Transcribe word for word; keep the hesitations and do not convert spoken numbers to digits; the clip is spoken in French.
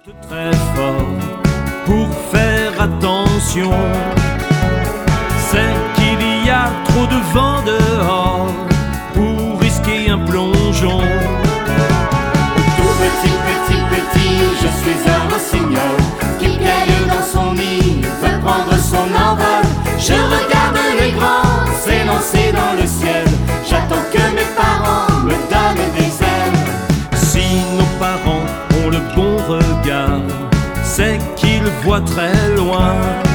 Très fort pour faire attention, c'est qu'il y a trop de vent dehors pour risquer un plongeon. Tout petit, petit, petit, je suis un rossignol qui gagne dans son nid, veut prendre son envol. Je regarde les grands s'élancer dans le ciel, j'attends que mes parents me donnent des ailes. Si nos parents ont le bon regard, c'est qu'ils voient très loin.